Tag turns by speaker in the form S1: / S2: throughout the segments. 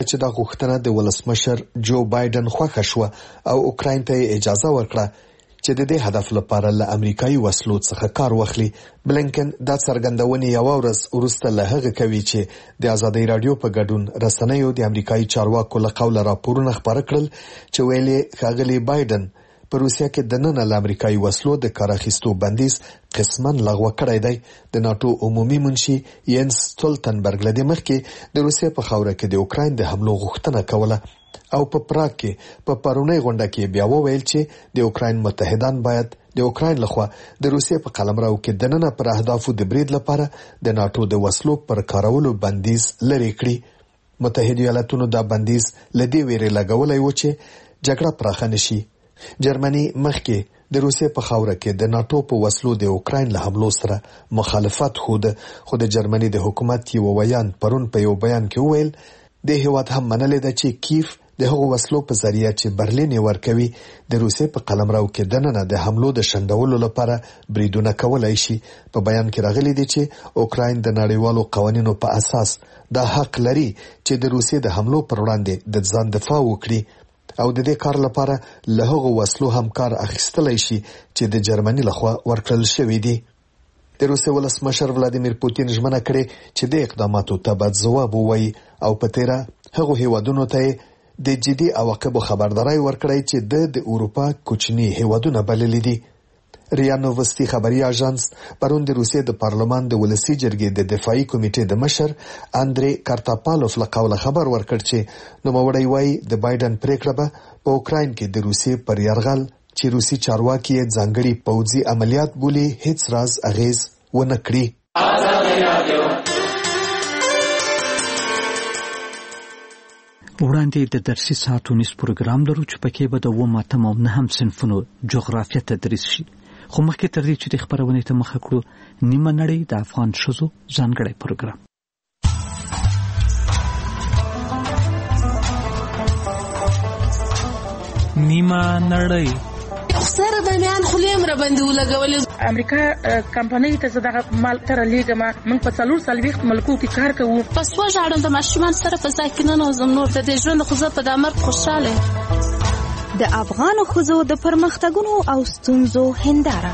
S1: چې دا غوښتنه د ولسمشر جو بایدن خوښه شوه او اوکراین ته اجازه ورکړه چې د دې هدف لپاره له امریکایي وسلو څخه کار واخلي. بلنکن دا څرګندونه یو ورځ وروسته له هغه کوي چې د ازادۍ رادیو په ګډون رسنیو د امریکایي چارواکو له قوله راپورونه خبره کړل چې ویلي ښاغلي بایدن په روسیه کې د نن له امریکایي وسلو د کار اخیستو بندیز قسماً لغوه کړی دی. د ناتو عمومي منشي ینس ستولتنبرګ له دې مخکې د روسیې په خاوره کې د اوکراین د حملو غوښتنه کوله او په پراګ کې په پرونی غونډه کې بیا وویل چې د اوکراین متحدان باید د اوکراین لخوا د روسیې په قلمرو کې د نن پر اهدافو د برید لپاره د ناتو د وسلو پر کارولو بندیز لري کړی. متحده ایالاتونو دا بندیز لدی ویری لګولای و چې جګړه پراخه نشي. جرمني مخکې د روسیې په خاوره کې د ناتو په وسلو د اوکراین له حملو سره مخالفت خو د جرمني د حکومت یو ویان پرون په یو بیان کې وویل د هیواد هم منلې ده چې کیف د هغو وسلو په ذریعہ چې برلین ورکوي د روسیې په قلمرو کې دننه د حملو د شندولو لپاره بریدونه کولای شي. په بیان کې راغلي دي چې اوکراین د نړیوالو قوانینو په اساس دا حق لري چې د روسیې د حملو پر وړاندې د ځان دفاع وکړي او د دې کار لپاره له هغو وسلو هم کار اخیستلای شي چې د جرمني لخوا ورکړل شوی دي. د روسیې ولسمشر ولادیمیر پوتین ژمنه کړې چې د اقداماتو ته باید ځواب ووایي او په تیره هغو هیوادونو ته د جدي عواقبو خبرداري ورکړی چې د اروپا کوچني هیوادونه بللي دي. ریا نووستي خبري اژانس پرون د روسیې د پارلمان د ولسی جرګې د دفاعي کمیټې د مشر اندري کارتاپالوف له قوله خبر ورکړ چې نوموړی وایي د بایدن پریکړه به په اوکراین کې د روسیې پر یرغل چې روسي چارواکي ځانګړي پوځي عملیات بولي هیڅ راز اغیز ونه کړي.
S2: وړاندې د درسي ساعتونیز پروګرام لرو چې پکې به د 9 او 9 صنفونو جغرافیه تدریس شي. خو مخکې تر دې چې د خبرونې ته مخه کړو نیمه نړۍ د افغان ښځو ځانګړی پروګرام.
S3: نیمه نړۍ
S4: سره د میان خلیم را باندې ولګولې.
S5: امریکا کمپنۍ ته زداغه مال تر لیګما موږ په 440 ملکو کې کار کوو.
S4: پس وژاړم د ماشومان سره په ځای کې نه نوزم نور د دې ژوند خو زه په دامر خوشاله.
S6: د افغان ښځو د پرمختګونو او ستونزو هنداره.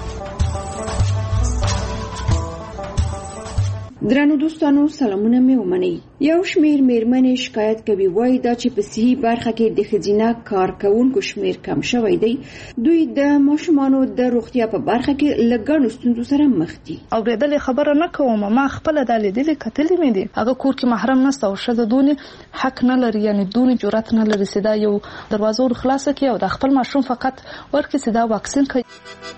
S7: درنو دوستانو سلامونه مې ومنئ. یو شمیر میرمنې شکایت کوي وایي دا چې په صحي برخه کې د ښځینه کارکونکو شمیر کم شوی دی. دوی د ماشومانو د روغتیا په برخه کې له ګڼو ستونزو سره مخ دي.
S8: اورېدلې خبره نه کوم، ما خپله دا لیدلې کتلې مې دي. هغه کور کې محرم نشته او ښځه دونې حق نه لري، یعنې دونې جرأت نه لري چې دا یو دروازه ور خلاصه کړي او د خپل ماشوم فقط ورکړي چې دا واکسین کوي.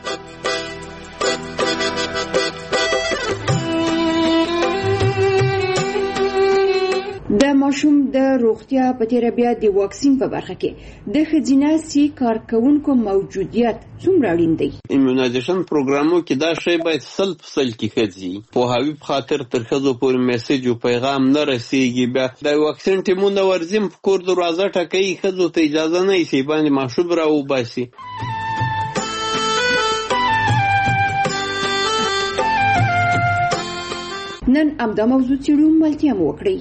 S7: د ماشوم د روغتیا په تیر بیا د واکسین په برخه کې د ښځینه سي کارکونکو موجودیت څومره اړین دی؟
S9: ایمونایزیشن پروګرامو کې دا شی باید 100% کې ښځي په هاوی په خاطر تر ښځو پورې میسج او پیغام نه رسیږي. بیا د واکسین ټیمونه ورزم په کور دروازه ټکوي، ښځو ته اجازه نه شي باندې ماشوم راوباسي.
S7: نن امدا موضوع څیړو ملتیا مو وکړئ.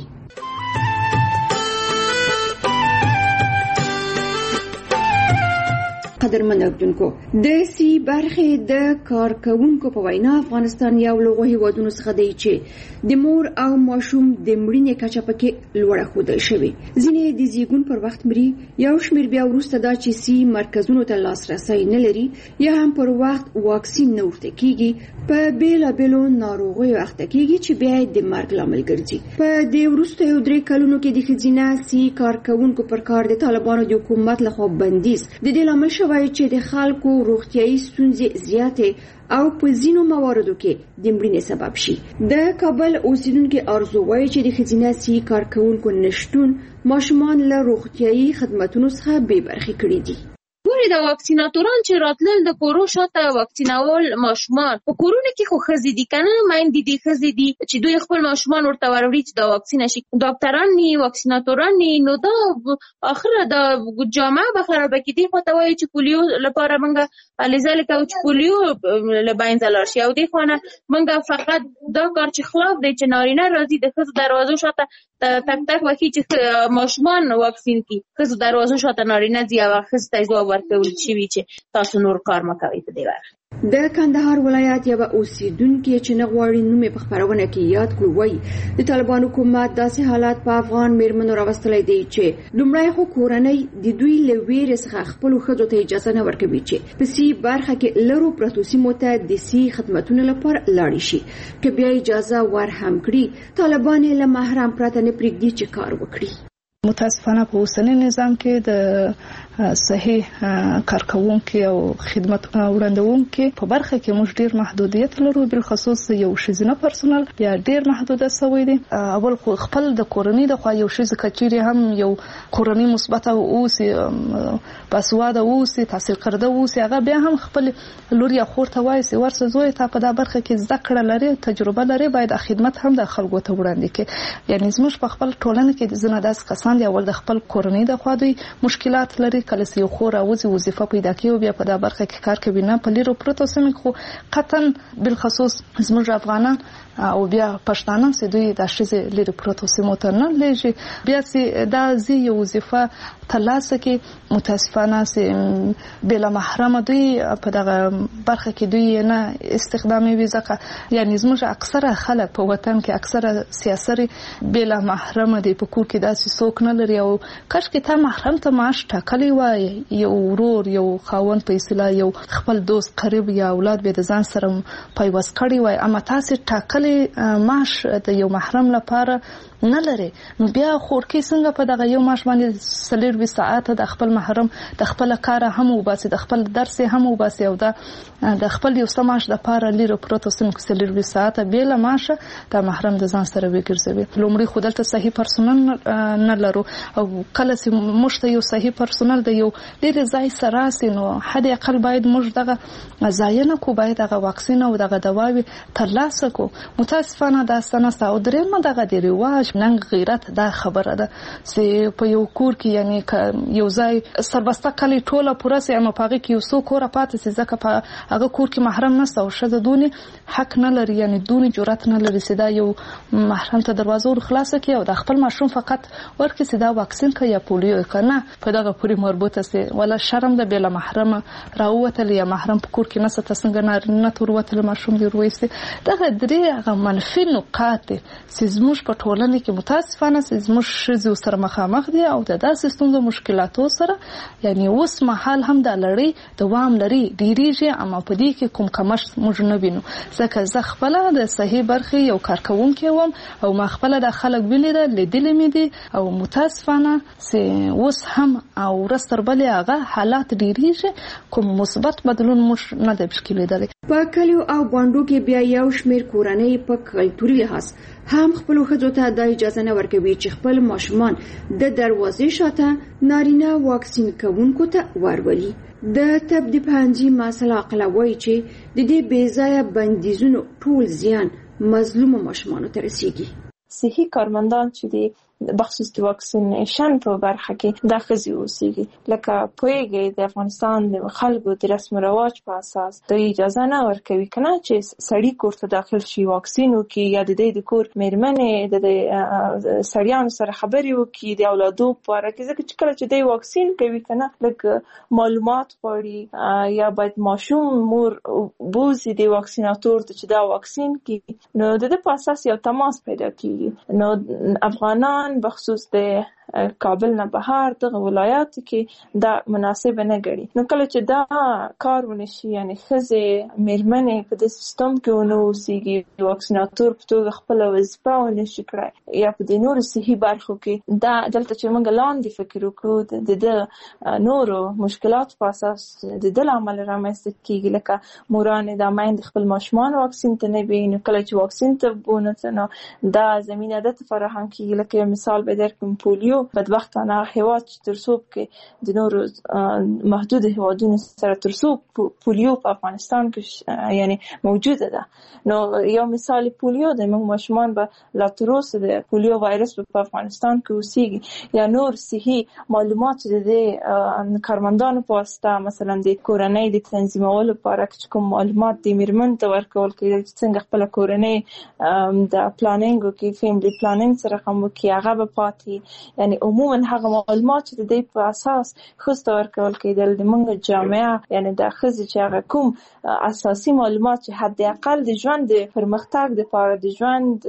S7: قدرمن اوریدونکو، د سی برخې د کارکونکو په وینا افغانستان یو له هیوادونو څخه دی چې د مور او ماشوم د مړینې کچه پکې لوړه ښودل شوې. ځینې د زیږون پر وخت مري، یو شمېر بیا وروسته دا چې سی مرکزونو ته لاسرسی نه لري یا هم پر وخت واکسین نه ورته کیږي، په بیلابیلو ناروغیو اخته کیږي چې بیا د مرګ لامل ګرځي. په دې وروستیو 3 کلونو کې د ښځینه سی کارکونکو پر کار د طالبانو د حکومت لخوا بندیز د دې لامل شوی چې د خلکو روغتیايي ستونزې زیاتې او په ځینو مواردو کې د مړینې سبب شي. د کابل اوسیدونکو ارزو وایي چې د ښځینه سي کارکونکو نشټون ماشومان له روغتیايي خدماتو څخه بې برخې کړي دي. ګورې
S10: ولې د واکسیناتوران چې راتلل د کورو شاته واکسینول ماشومان په کورونه کې خو ښځې دي که نه میندې دي ښځې دي چې دوی خپل ماشومان ورته وروړي چې دا واکسینه شي ډاکټران ني واکسیناتوران ني نو دا اخره د جامعه به خرابه کېدي خو ته وایي چې پولیو لپاره موږ هلې ځلې کوو چې پولیو له منځه لاړ شي او دې خوا نه موږ فقط دا کار چې خلاف دی چې نارینه راځي د ښځو دروازو شاته تک تک وکړي چې ماشومان واکسین کړي ښځو دروازو شاته نارینه ځي او ښځو ته ځواب ورکول شوي چې تاسو نور کار مه کوئ په دې برخه.
S7: د کندهار ولایت یوه اوسیدونکې چې نه غواړي نوم یې په خپرونه کې یاد کړو وایي د طالبان حکومت داسې حالات په افغان میرمنو راوستلی دی چې لومړی خو کورنۍ د دوی له ویرې څخه خپلو ښځو ته اجازه نه ورکوي چې په سي برخه کې لرو پرتو سیمو ته د سي خدمتونو لپاره لاړې شي که بیا اجازه ور هم کړي طالبان یې له محرم پرته نه پرېږدي چې کار وکړي.
S8: متاسفانه په اوسنی نظام کې د صحیح کارکونکو او خدمت وړاندونکو په برخه کې موږ ډیر محدودیت لرو بل خصوص یو شزینه پرسونل بیا ډیر محدوده شوی دی. اول خو خپل د کورنۍ د خوا یو شز کچيري هم یو کورنۍ مثبت او اوسي پاسواده اوسي تحصیل کرده اوسي هغه بیا هم خپل لوري خورته وایي ورسه زوی ته په دا برخه کې زده کړه لري تجربه لري باید خدمت هم د خلکو ته وړاندې کړي. یعنی زموږ په خپل ټولنه کې زنه داس کسان دی اول د خپل کورنۍ د خوا دوی مشکلات لري کله چې یو خور او وظیفه پیدا کوي بیا په دا برخه کې کار کوي نه په لیرو پروتو سیمه خو قطن بل خصوص زموږ افغانان او بیا پښتانه چې دوی د شزه لیرو پروتو سیمه ته نه لږی بیا چې دا زی یو وظیفه تلاسه کې متاسفانه چې بلا محرم دوی په دغه برخه کې دوی نه استخدامي وي ځکه یعنی زموږ اکثره خلک په وطن کې اکثره سیاسي بلا محرم دي په کور کې داسې څوک نه لري او کاش کې ته محرم ته معاش ټاکلی وای یو ورور یو خاوند په اصطلاح یو خپل دوست قریب یا اولاد به د ځان سره پیوست کړی وای اما تاسو ټاکلی معاش د یو محرم لپاره نه لري نو بیا خورکی څنګه په دغه یو معاش باندې سلیر 20 ساعت د خپل محرم د خپل کار هم وباسي د خپل درس هم وباسي او د خپل یو سماش د پاره لیرو پروتو سم سلیر 20 ساعت بیل معاش د محرم د ځان سره وګرځوي. لومړی خودلته صحیح پرسونل نه لرو او کله چې مشته یو صحیح پرسونل د یو ډیر ځای سره سينو حد اقل باید موږ دغه ځایونه کو باید دغه واکسین او دغه دواوی ترلاسه کو. متاسفانه دا سنسته او درېمه دغه دی رواج نن غیرت دا خبره ده چې په یو کور کې یعنی یو ځای سربسته کلی ټوله پوره سي اما پاګه کې یو څو کور پاتې سي ځکه په هغه کور کې محرم نشته او شته دونی حق نه لري یعنی دونی جرأت نه لري چې دا یو محرم ته دروازه ور خلاصه کړي او د خپل ماشوم فقط ورکړي چې دا واکسین کوي یا پولیو کنه په دغه پوری مربوطه سي ولا شرم د بلا محرم راوته یا محرم په کور کې نه ست څنګه نه تروته ماشوم دی ورويسي دغه درې هغه منفي نقاط چې زموږ په ټولنه کې متاسفانه زموږ شذو سره مخامخ دي او د داسې ستونزو مشکلاتو سره یعنی اوس مهال هم د لړۍ دوام لري ډیریږي اما په دې کې کوم کمښت موږ نه وینو ځکه زه خپل د صحیح برخې یو کارکونکو وم او ما خپل د خلک ولیدل لیدلې مې دي او متاسفانه چې اوس هم او رستربلې هغه حالات ډیریږي کوم مثبت بدلون موږ نه د مشکل لیدل.
S7: په کلیو او باندو کې بیا یو شمیر کورنۍ په کلتوري لحاظ هم خپل خځو ته د اجازه نه ورکوي چې خپل ماشومان د دروازې شاته نارینه واکسین کوونکو ته ورولي. د تبدیل پنځي مسله عقلوي چې د دې بیځایه بندیزونو ټول زیان مظلوم ماشومانو ته رسیږي.
S11: صحي کارمندان چې دي بخصوص د واکسینیشن په برخه کې د ښځې اوسېږي لکه پوهیږي د افغانستان د خلکو د رسم و رواج په اساس د اجازه نه ورکوي کنه چې سړی کور ته داخل شي واکسین وکړي یا د دې د کور میرمنې د سړیانو سره خبرې وکړي د اولادو په اړه کې ځکه چې کله چې د واکسین کوي کنه لکه معلومات غواړي یا باید ماشوم مور بوزي د واکسیناتور ته چې دا واکسین کوي نو د دې په اساس یو تماس پیدا کیږي. نو افغانان بخصوص د کابل نه بهر دغه ولایاتو کې دا مناسب نه ګڼي نو کله چې دا کار ونشي یعنی ښځې میرمنې په دې سیستم کې ونه اوسېږي واکسیناتور په توګه خپل وظیفه ونشي کړای یا په دې نورو صحي برخو کې دا دلته چې موږ لاندې فکر وکړو د نورو مشکلات په اساس د دل عمل رامنځته کېږي لکه مورانې د میندې خپل ماشومان واکسین ته نه وي نو کله چې واکسین ته ونه نو دا زمینه د فراهم کېږي لکه مثال به درکړم پولیو پولیو بدبختانه هیواد ترڅو کې د نورو محدود هیوادونو سره ترڅو پولیو په افغانستان کې یعنی موجوده ده. نو یو مثال پولیو د موږ ماشومان به لا تر اوسه د پولیو وایرس په افغانستان کې اوسېږي یا نور صحي معلومات د کارمندانو په واسطه مثلا د کورنۍ د تنظیمولو لپاره کوم معلومات د میرمن ته ورکول کېږي چې څنګه خپل کورنۍ د پلانینګ کې فیملی پلانینګ سره کوم کې هغه به پاتې یعنی عموما هغه معلومات چې د دې په اساس خسته ورکول کېدل د موږ جامعه یعنی د خزې چې هغه کوم اساسي معلومات چې حد اقل د ژوند د پرمختګ لپاره د ژوند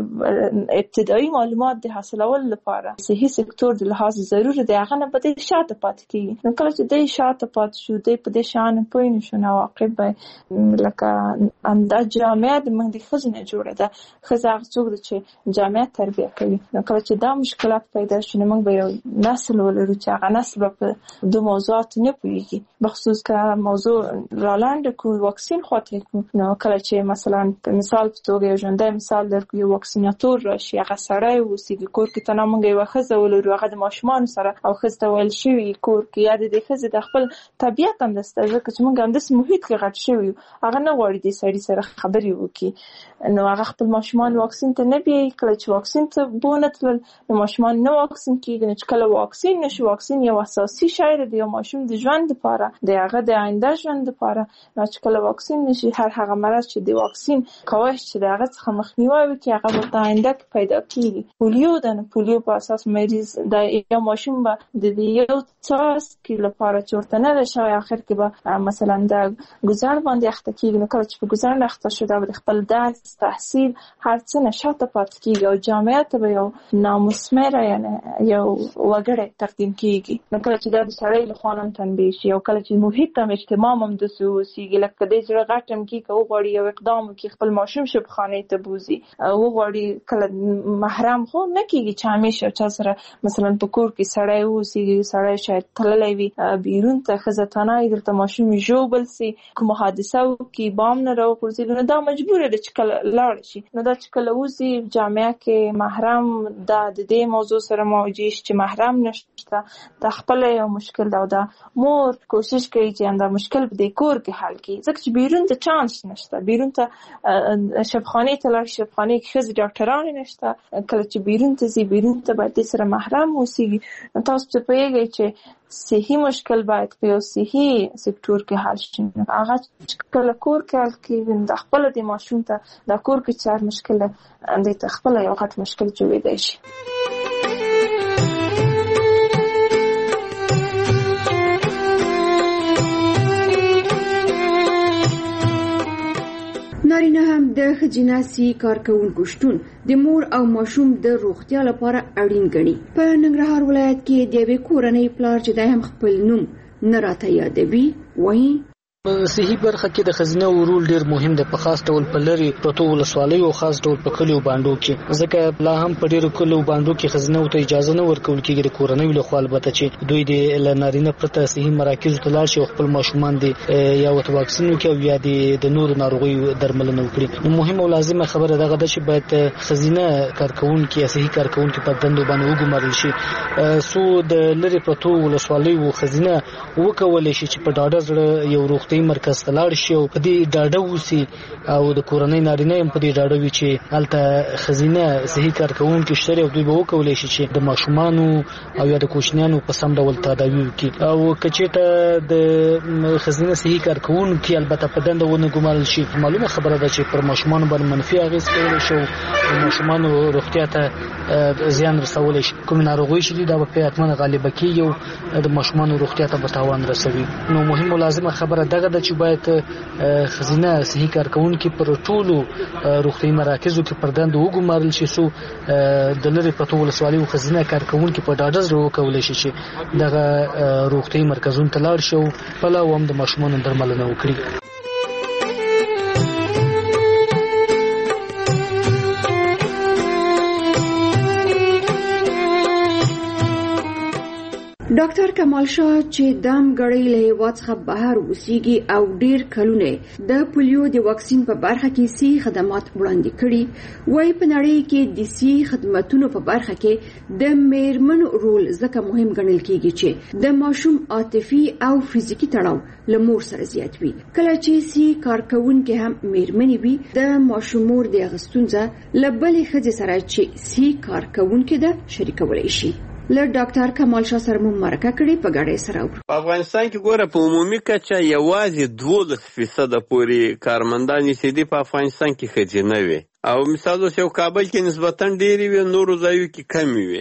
S11: د ابتدایي معلومات د حاصلولو لپاره صحي سکتور د لحاظ ضروري دی هغه نه پدې شاته پاتې کیږي. نو کله چې دې شاته پاتې شو دې په دې شان پوه نه شو نو عواقب لکه انداز جامعه د موږ د خزنه جوړه ده خزه هغه څوک چې جامعه تربیه کوي. نو کله چې دا مشکلات پیدا شي نو موږ به یو نسل ولرو چې هغه نسل په د موضوعات نه پوهیږي بخصوص که موضوع رالاند کو واکسین خاطر کو. نو کله چې مثلا مثال په توګه یو ژوندۍ مثال درکو یو واکسیناتور راشي هغه سړی اوسېږي کور کې ته موږ یو خزه ولرو هغه د ماشومان سره او خزه ویل شوی کور کې یا د خزه د خپل طبيعت هم دسته ځکه چې موږ هم د محیط کې غټ شوی هغه نه غواړي د سړي سره خبرې وکړي. نو هغه خپل ماشومان واکسین ته نه بیایي کله چې واکسین ته بونه تلل نو ماشومان نه واکسین کېږي. نو چې کله واکسین نشي واکسین یو اساسي شی دی د ماشوم د ژوند لپاره د هغه د آینده ژوند لپاره. نو چې کله واکسین نشي هر هغه مرض چې د واکسین کوښښ چې د هغه څخه مخنیوي وکړي هغه په آینده کې پیدا کیږي. پولیو د پولیو په اساس مریض د یو ماشوم به د یو څاس کې لپاره چورته نه شي اخر کې به مثلا د گذر باندې اخته کیږي. نو کله چې په گذر اخته شو د خپل درس تحصیل هر څه نشاته پاتې کیږي او جامعه ته به یو نامسمره یعنی یو وګړی تقدیم کیږي. نو کله چې د سړی له خوا هم تنبیه شي او کله چې محیط هم اجتماع هم د سوسیږي لکه د زړه غټم کې کو غوړي یو اقدام کې خپل ماشوم شبخانه ته بوزي او غوړي کله محرم خو نه کیږي چې همیشه چا سره مثلا په کور کې سړی اوسېږي سړی شاید تللی وي بیرون ته خزتانه دلته ماشوم ژوبل سي کوم حادثه کې بام نه راوغورځي نو دا مجبور دی چې کله لاړ شي. نو دا چې کله وزي جامعه کې محرم د دې موضوع سره مواجه شي چې محرم نشته دا خپل یو مشکل دا مور کوشش کوي چې دا مشکل په دې کور کې حل کړي ځکه چې بیرون ته چانس نشته بیرون ته شبخانه ته لاړ شبخانه کې خزي ډاکټران نشته کله چې بیرون ته زی بیرون ته باید سره محرم اوسېږي. نو تاسو ته پیږئ چې صحي مشکل باید په یو صحي سکتور کې حل شي. هغه کله کور کې حل کېږي د خپل د ماشوم ته د کور کې چار مشکل د خپل یو غټ مشکل جوړېدای شي.
S7: نارینه هم د ښځیناسي کارکوونکو شتون د مور او ماشوم د روغتیا لپاره اړین ګڼي. په ننګرهار ولایت کې د یوې کورنۍ پلار چې د هم خپل نوم نه راته یادوي وایي
S12: صحي برخه کې د خزینه ورول ډیر مهم دی په خاص ډول په لری پروتو ولسوالۍ او خاص ډول په کلیو باندې کې ځکه لا هم په ډیرو کلیو باندې کې خزینه ته اجازه نه ورکول کېږي د کورنۍ له خوا البته چې دوی د نارینه پرته صحي مراکز ته لاړ شي او خپل ماشومان دي یا وت واکسین کې او یا د نور ناروغیو درملنه وکړي. مهمه او لازمه خبره دغه ده چې باید خزینه کارکونکو صحي کارکونکو په دندو باندې وګمارل شي سو د لری پروتو ولسوالۍ او خزینه وکول شي چې په ډاډه زړه یو روغتي مرکز ته لاړ شي او په دې ډاډه وسی او د کورنۍ نارینه هم په دې ډاډه وي چې هلته خزینه صحي کارکونکو شته او دوی به وکولای شي چې د ماشومانو او یا د کوچنیانو په سم ډول تداوی وکړي او کچېته د خزینه صحي کارکونکو البته په دنده ونه ګمارل شي. معلومه خبره ده چې پر ماشومانو باندې منفي اغیز کوي شو د ماشومانو روغتیا ته زیان رسول شي. کوم ناروغي شي دا په حتمن غالبه کیږي او د ماشومانو روغتیا ته به تاوان رسوي. نو مهمه او لازمه خبره ده چې باید خزینه صحي کارکونکو پر ټولو روغتي مراکزو کې پردند وګمارل شي سو د لری پټو ولسوالۍ او خزینه کارکونکو په ډاډه زړه وکولای شي چې دغه روغتي مرکزونو ته لاړ شي په لا هم د ماشومانو درملنه وکړي.
S7: ډاکټر کمال شاه چې دام غړي له هیواد څخه بهر اوسېږي او ډیر کلونه د پولیو د واکسین په برخه کې سي خدمات وړاندې کړي وایي په نړۍ کې د سي خدماتونو په برخه کې د میرمنو رول ځکه مهم ګڼل کیږي چې د ماشوم عاطفي او فزیکی تړاو له مور سره زیات وي کله چې سي کارکونکو هم میرمنې وي د ماشوم مور د غستونځه لبلې خځې سره چې سي کارکونکو د شریکولای شي له ډاکټر کمال شاه سره مرکه کړې په ګډه سره
S9: په افغانستان کې ګوره په عمومي کچه یوازې 12% پورې کارمندان چې دي په افغانستان کې ښځینه وي او مثال اوس یو کابل کې نسبتاً ډېرې وي نورو ځایو کې کمې وي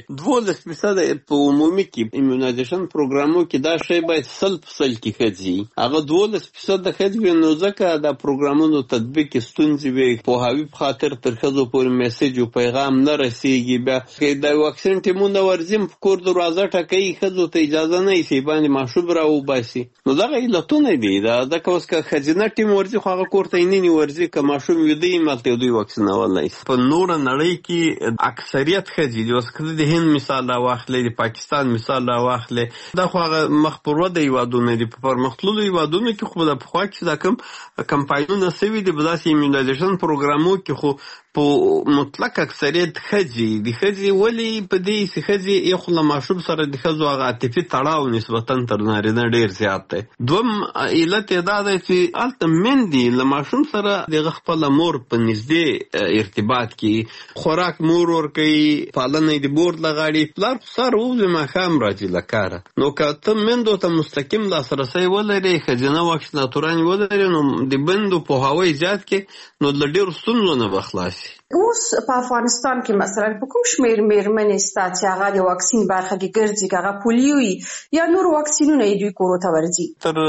S9: 12% په عمومي کې ایمونایزیشن پروګرامو کې دا شی باید 100% کې ښځې هغه 12% د ښځې وي نو ځکه د پروګرامونو تطبیق کې ستونزې وي پوهاوي په خاطر تر ښځو پورې میسیج او پیغام نه رسیږي بیا د واکسین ټیمونه ورځي په کور دروازه ټکوي ښځو ته اجازه نه ایسي باندې ماشوم راوباسي نو دغه علتونه دي ځکه اوس که ښځینه ټیم ورځي خو هغه کور ته یې ورځي که ماشوم ویده یي مالته دوی واکسین په نوره نړۍ کې اکثریت ښځې دي اوس که د هند مثال راواخلې د پاکستان مثال راواخلې دا خو هغه مخ پر وده هیوادونه دي په پرمختللو هیوادونو کې خو د پخوا کې دا کوم کمپاینونه سوي دي په داسې ایمونایزیشن پروګرامو کې خو په مطلق اکثریت ښځې دي ښځې ولې په دې چې ښځې یو خو له ماشوم سره د ښځو هغه عاطفي تړاو نسبتاً تر نارینه ډېر زیات دی دویم علت یې دا دی چې هلته میندې له ماشوم سره د هغه خپله مور په نږدې ارتباط کې خوراک مور ورکوي پالنه یې د مور له غاړې پلار خو سهار ووځي ماښام راځي له کاره نو که ته میندو ته مستقیم لاسرسی ولرې ښځینه واکسیناتورانې ولرې نو د میندو پوهاوی زیات کړې نو له ډېرو ستونزو نه به خلاص شي
S13: اوس په افغانستان کې مثلا په کوم شمېر میرمنې ستا چې هغه د واکسین برخه کې ګرځي که هغه پولیو وي یا نور واکسینونه یې دوی کورو ته ورځي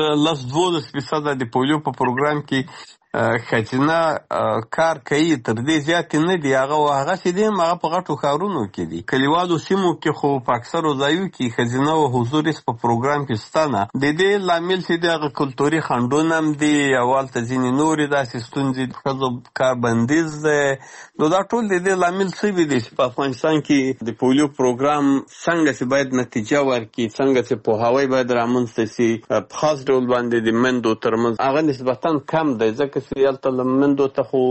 S9: تر 12% د پولیو په پروګرام کې ښځینه کار کوي تر دې زیاتې نه دي هغسې دي هم هغه په غټو ښارونو کې دي کلیوالو سیمو کې خو په اکثرو ځایو کې ښځینه و حضور په پروګرام کې شته نه د دې لامل چې دی هغه کلتوري خنډونه هم دي او هلته ځینې نورې داسې ستونزې د ښځو کار بندیز دی نو دا ټول د دې لامل څه دي چې په افغانستان کې د پولیو پروګرام څنګه چې باید نتیجه ورکړي څنګه چې پوهاوی باید رامنځته سي په خاص ډول باندې د میندو ترمنځ هغه نسبتاً کم دی ځکه هلته له میندو ته خو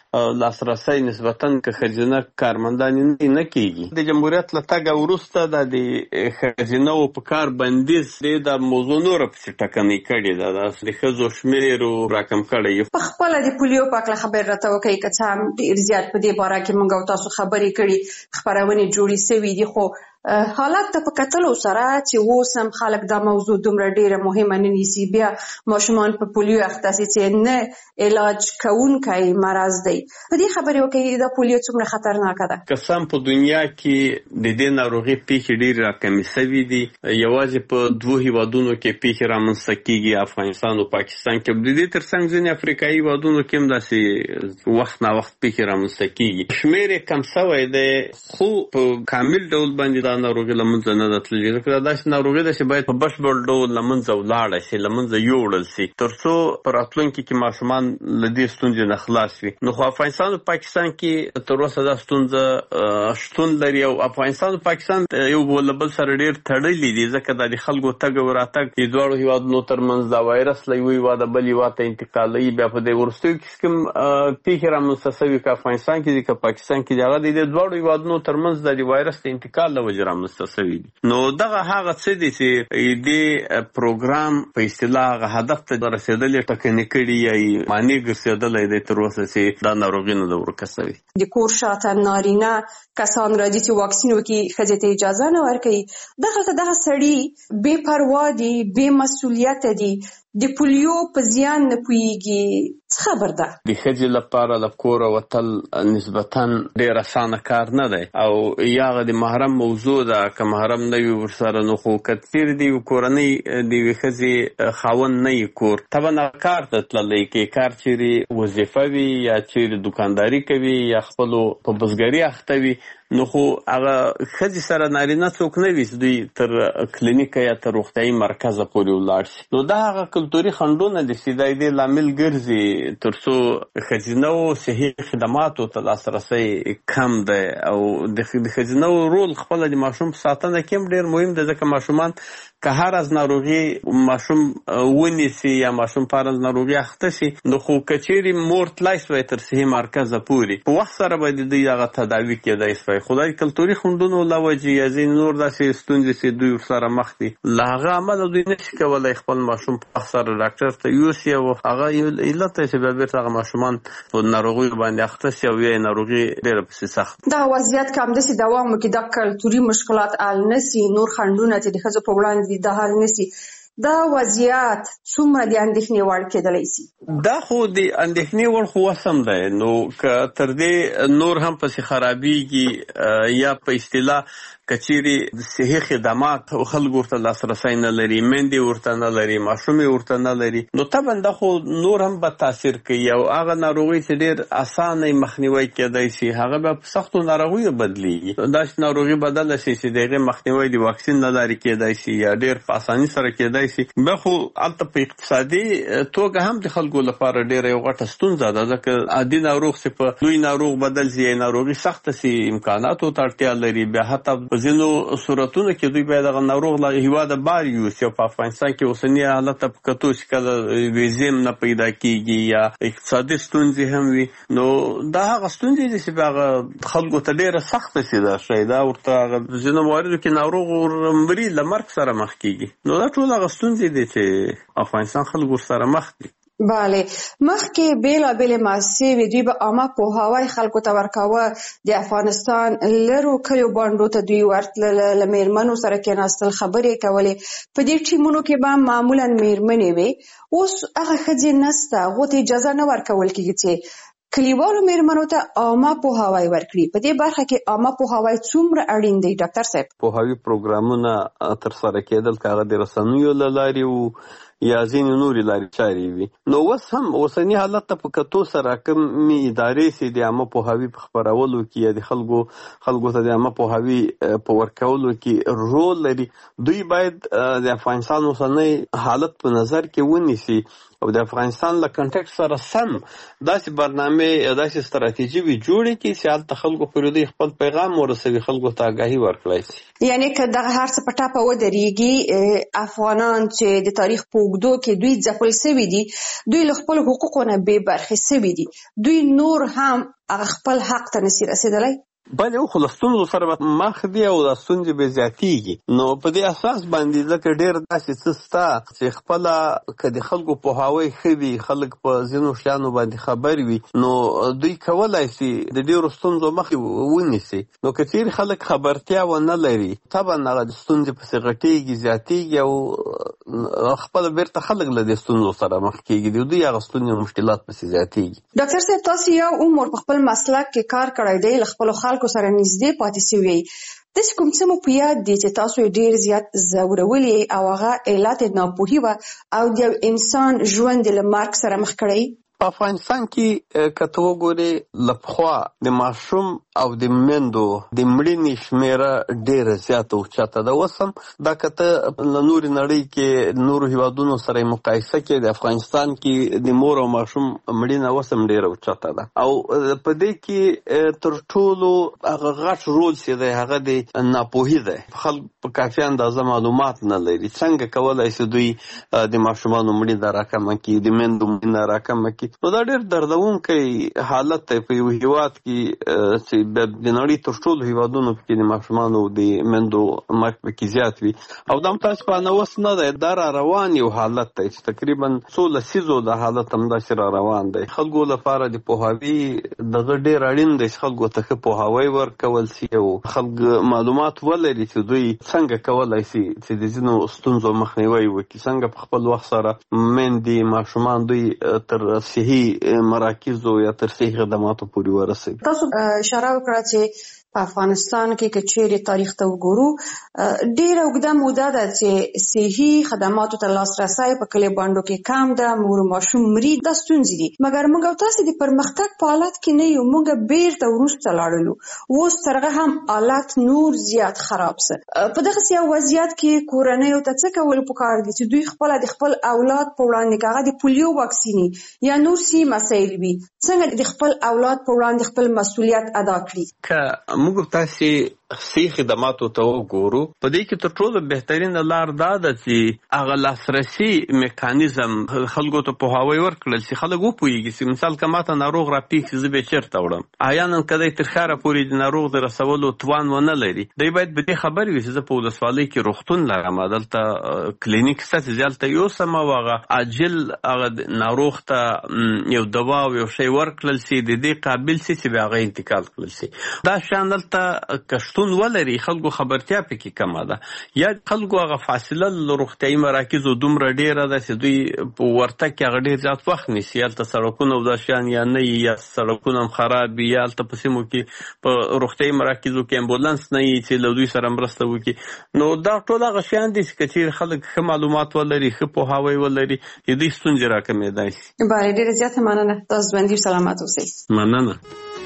S9: لاسرسی نسبتاً که ښځینه کارمندانې نه کېږي د جمهوریت له تګه وروسته دا د ښځینهو په کار بندیز دې دا موضوع نوره پسې ټکنۍ کړې ده د ښځو شمېر راکم کړی
S13: په خپله د پولیو په هکله خبرې راته وکړئ که څه هم ډېر زیات په دې باره کې موږ او تاسو خبرې کړي خپرونې جوړې سوي دي خو حالت ته په کتلو سره چې اوس هم خلک دا موضوع دومره ډیره مهمه نه نیسي بیا ماشومان په پولیو اخته سي چې نه علاج کوونکی مرض دی په دې خبرې وکړئ دا پولیو څومره خطرناکه ده
S9: که څه هم په دنیا کې د دې ناروغۍ پیښې ډېرې راکمې سوي دي یوازې په 2 هیوادونو کې پیښې رامنځته کېږي افغانستان او پاکستان کې د دې تر څنګ ځینې افریقایي هیوادونو کې هم داسې وخت ناوخت پیښې رامنځته کېږي شمېر یې کم سوی دی خو په کامل ډول باندې ناروغي له منځه نه ده تللې ځکه دا داسې ناروغي ده چې باید په بشپړ ډول له منځه ولاړه شي له منځه یوړل شي تر څو په راتلونکي کې ماشومان له دې ستونزې نه خلاص وي نو خو افغانستان او پاکستان کې تر اوسه دا ستونزه شتون لري او افغانستان او پاکستان یو له بل سره ډېر تړلي دي ځکه دا د خلکو تګ او راتګ د دواړو هیوادونو ترمنځ دا وایرس له یوه هیواده بل هیواد ته انتقالوي بیا په دې وروستیو کې کوم پیښې رامنځته سوي که افغانستان کې دي که پاکستان کې دي هغه د دې دواړو هیوادونو ترمنځ د وایرس د انتقال له وجې رامنځته سوي دي نو دغه هغه څه دي چې دې پروګرام په اصطلاح هغه هدف ته رسېدلې ټکنۍ کړي یا یې معنی ګرځېدلی دی تر اوسه چې دا ناروغي نه ده ورکه سوې
S13: د کور شاته نارینه کسان راځي چې واکسین وکړي ښځې ته اجازه نه ورکوي دغه سړي بې پروا دي بې مسؤلیته دي د پولیو په زیان نه پوهېږي څه خبر ده
S9: د ښځې لپاره له کوره وتل نسبتاً ډېر اسانه کار نه دی او یا هغه د محرم موضوع ده که محرم نه وي ورسره نو خو که چېرې د یوې کورنۍ د یوې ښځې خاوند نه وي کور طبعا کار ته تللی کې کار چېرې وظیفه وي یا چېرې دوکانداري کوي یا خپلو په بزګري اخته وي نو خو هغه ښځې سره نارینه څوک نه وي چې دوی تر کلینیک یا تر روغتیایي مرکزه پورې ولاړ شي. نو دا هغه کلتوري خنډونه دي چې د دې لامل ګرځي تر څو ښځینه‌و صحي خدماتو ته لاسرسی کم دی او د ښځینه‌و رول خپله د ماشوم په ساتنه کې هم ډېر مهم دی، ځکه ماشومان که هر از ناروغي ماشوم ونیسي یا ماشوم په هر از ناروغي اخته شي، نو خو که چیرې مور تلای سوی تر صحي مرکزه پورې په وخت سره به د دوی هغه تداوي کېدای سوی. خو دا کلتوري خنډونو له وجې یا ځینې نور داسې ستونزې چې دوی ورسره مخ دي، له هغه امله دوی نشي کولی خپل ماشوم په وخت سره ډاکټر ته یوسي او هغه یو علت دی چې بیا بیرته هغه ماشومان په ناروغیو باندې اخته شي او یا یې ناروغي ډېره پسې سخت.
S13: دا وضعیت که همداسې دوام وکړي، دا کلتوري مشکلات حل نسي، نور خنډونه چې د ښځو په وړاندې د حل نسي، دا وضعیت څومره د اندېښنې وړ کېدلی شي؟
S9: دا خو د اندېښنې وړ خو اوس هم دی. نو که تر دې نور هم پسې خرابېږي یا په اصطلاح که چیرې د صحي خدمات خلکو ورته لاسرسی نه لري، میندې ورته نه لري، ماشومې ورته نه لري، نو طبعا دا خو نور هم به تاثیر کوي او هغه ناروغي چې ډېر اسانه مخنیوی کېدای شي هغه به په سختو ناروغیو بدلیږي. داسې ناروغي بدله شي چې د هغې مخنیوی د واکسین له لارې کېدای شي یا ډېر په اساني سره کېدای شي. بیا خو هلته په اقتصادي توګه هم د خلکو لپاره ډېره یو غټه ستونزه ده، ځکه عادي ناروغ چې په لوی ناروغ بدل شي، ناروغي سخته شي، امکاناتو ته اړتیا لري، بیا حتی ځینو صورتونو کې دوی باید هغه ناروغ له هېواده بار یوسي او په افغانستان کې اوسني حالت ته په کتو چې کله ویزې هم نه پیدا کېږي یا اقتصادي ستونزې هم وي، نو دا هغه ستونزې دي چې هغه خلکو ته ډېره سخته شي. دا شی دا ورته هغه ځینو مواردو کې ناروغ ورمري له مرګ سره مخ کېږي. نو دا ټول هغه ستونزې دي چې افغانستان خلک ورسره مخ دي.
S13: بله، مخکې بېلابېلې مؤسسې وې، دوی به عامه پوهاوی خلکو ته ورکاوه. د افغانستان لرو کلیو بانډو ته دوی ورتلل، له میرمنو سره کېناستل، خبرې کولې. په دې ټیمونو کې به معمولا میرمنې وې. اوس هغه ښځې نسته، هغو ته اجازه نه ورکول کېږي چې کلیوالو میرمنو ته عامه پوهاوی ورکړي. په دې برخه کې عامه پوهاوی څومره اړین دی ډاکټر صاحب؟
S9: پوهاوي پروګرامونه ترسره کېدل، که هغه د رسنیو له لارې وو یا ځینې نورې لارې چارې وي. نو اوس هم اوسني حالت ته په کتو سره کومې ادارې چې د عامه پوهاوي په خپرولو کې یا د خلکو ته د عامه پوهاوي په ورکولو کې رول لري، دوی باید د افغانستان اوسنی حالت په نظر کې ونیسي او د افغانستان له کنټکټ سره سم داسې برنامه یا داسې ستراتیژي وي جوړې کړي چې هلته خلکو پورې دوی خپل پیغام ورسوي، خلکو ته آګاهي ورکړی شي.
S13: یعنې که دغه هر څه په ټاپه ودرېږي، افغانان چې د تاریخ په اوږدو کې دوی ځپل سوي دي، دوی له خپلو حقوقو نه بې برخې سوي دي، دوی نور هم هغه خپل حق ته نسي رسېدلی.
S9: بله خو له ستونزو سره به مخ دي او دا ستونزې به زیاتېږي. نو په دې اساس باندې ځکه ډېر داسې څه شته چې خپله که د خلکو پوهاوی ښه وي، خلک په ځینو شیانو باندې خبر وي، نو دوی کولی شي د ډېرو ستونزو مخې ونیسي. نو که چیرې خلک خبرتیا ونه لري، طبعا هغه د ستونزې پسې غټېږي، زیاتېږي او خپله بیرته خلک له دې ستونزو سره مخ کېږي، دوی هغه ستونزې او مشکلات پسې زیاتېږي.
S13: ډاکټر صاحب، تاسو یو عمر په خپل مسلک کې کار کړی دی، له خپلو خلکو سره نږدې پاتې سوي. داسې کوم څه مو په یاد دي چې تاسو یې ډېر زیات ځورولي او هغه علت یې ناپوهي وه او د یو انسان ژوند یې له مرګ سره مخ کړی؟
S9: په افغانستان کې که ته وګورې، له پخوا د ماشوم او د میندو د مړینې شمېره ډېره زیاته اوچته ده. اوس هم دا که ته له نورې نړۍ کې نورو هېوادونو سره یې مقایسه کړې، د افغانستان کې د مور او ماشوم مړینه اوس هم ډېره اوچته ده او په دې کې تر ټولو هغه غټ رول چې دی هغه د ناپوهي دی. خلک په کافي اندازه معلومات نه لري څنګه کولی شي دوی د ماشومانو مړینه راکمه کړي، د میندو مړینه راکمه کړي. نو دا ډېر دردونکی حالت دی په یو هېواد کې چې د نړۍ تر ټولو هېوادونو کې د ماشومانو د میندو مرګ پکې زیات وي او دا متاسفانه اوس نه دی، دا را روان یو حالت دی چې تقریبا څو لسیزو دا حالت همداسې را روان دی. خلکو لپاره د پوهاوي دغه ډېر اړین دی چې خلکو ته ښه پوهاوی ورکول شي او خلک معلومات ولري چې دوی څنګه کولی شي چې د ځینو ستونزو مخنیوی وکړي، څنګه په خپل وخت سره میندې ماشومان دوی تر صحي مراکزو یا تر صحي خدماتو پورې ورسوي.
S13: تاسو اشاره وکړه چې په افغانستان کې کچېرې تاریخ ته وګورو ډېره اوږده موده ده چې صحي خدماتو ته لاسرسی په کلیو بانډو کې کم ده، مور ماشوم مري، دا ستونزې دي. مګر موږ او تاسې د پرمختګ په حالت کې نه یو، موږ بیرته وروسته لاړلو. اوس ترغه هم حالت نور زیات خراب سه. په دغسې یو وضعیت کې کورنیو ته څه کول پکار دي چې دوی خپله د خپل اولاد په وړاندې که هغه د پولیو واکسینې یا نور سي مسایل وي، څنګه د خپل اولاد په وړاندې خپل مسؤلیت ادا کړي؟
S9: که موږ تاسې صحي خدماتو ته وګورو، په دې کې تر ټولو بهترینه لار دا ده چې هغه لاسرسي میکانیزم خلکو ته پوهاوی ورکړل چې خلک وپوهېږي چې مثال که ماته ناروغ راپېښ شي زه به چېرته وړم. احیانا که دی تر ښاره پورې د ناروغ د رسولو توان ونه لري، دی باید په دې خبر وي چې زه په ولسوالۍ کې روغتون لرم، دلته کلینیک شته چې هلته یوسم او هغه عاجل هغه ناروغ ته یو دوا او یو شی ورکړل شي، د دې قابل شي چې به هغه انتقال کړل شي. دا شیان دلته که ولري خلکو خبرتیا پکې کمه ده، یا خلکو هغه فاصله له روغتیایي مراکزو دومره ډېره ده چې دوی په ورتګ کې هغه ډېر زیات وخت نیسي. هلته سړکونه او دا شیان یا نه یا سړکونه هم خراب وي، یا هلته په سیمو کې په روغتیایي مراکزو کې امبولانس نه وي چې له دوی سره مرسته وکړي. نو دا ټول هغه شیان دي چې که چېرې خلک ښه معلومات ولري، ښه پوهاوی ولري، د دوی ستونزې راکمېدای شي.
S13: بله، ډېره زیاته مننه. تاسو ژوندي او سلامت اوسئ.
S9: مننه.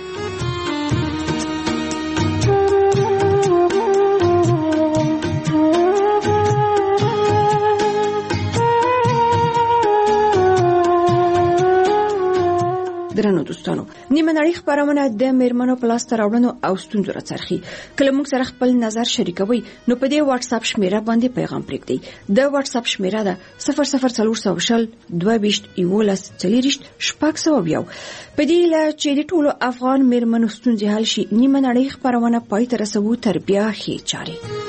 S7: درنو دوستانو، نیمه نړۍ خپرونه د میرمنو په لاسته راوړنو او ستونزو راڅرخي. کله موږ سره خپل نظر شریکوي نو په دې واتس اپ شمیره باندې پیغام پرېږدئ. د واتس اپ شمیره ده 00400 22 11 40 600. په دې له چې د ټولو افغان میرمنو ستونزې حل شي، نیمه نړۍ خپرونه پای ته رسوو تر بیا ښې چارې.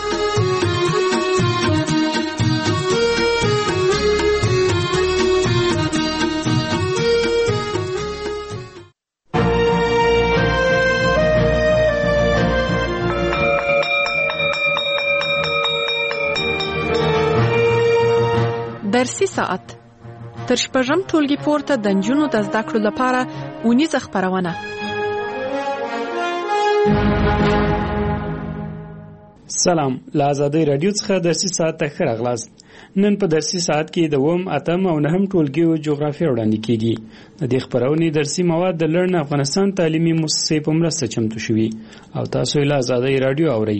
S14: درسي ساعت تر شپږم ټولګي پورته د نجونو د زده کړو لپاره اونیزه خپرونه.
S15: سلام، له آزادۍ رادیو څخه درسي ساعت ته ښه راغلاست. نن په درسي ساعت کې د 8 او 9 ټولګیو جغرافیه وړاندې کیږي. د دې خپرونې درسي مواد د لرن افغانستان تعلیمي مؤسسې په مرسته چمتو شوي او تاسو یې له آزادۍ رادیو اورئ.